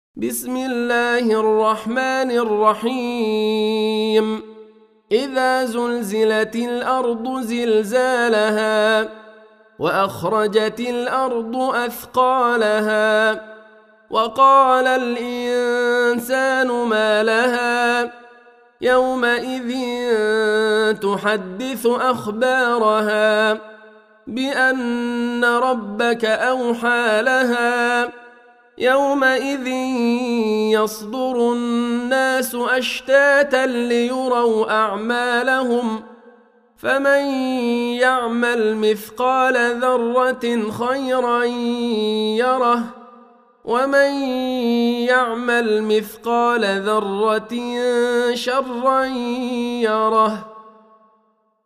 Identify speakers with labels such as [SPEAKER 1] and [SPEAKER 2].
[SPEAKER 1] بسم الله الرحمن الرحيم إذا زلزلت الأرض زلزالها وأخرجت الأرض أثقالها وقال الإنسان ما لها يومئذ تحدث أخبارها بأن ربك أوحى لها يومئذ يصدر الناس أشتاتا ليروا أعمالهم فمن يعمل مثقال ذرة خيرا يره ومن يعمل مثقال ذرة شرا يره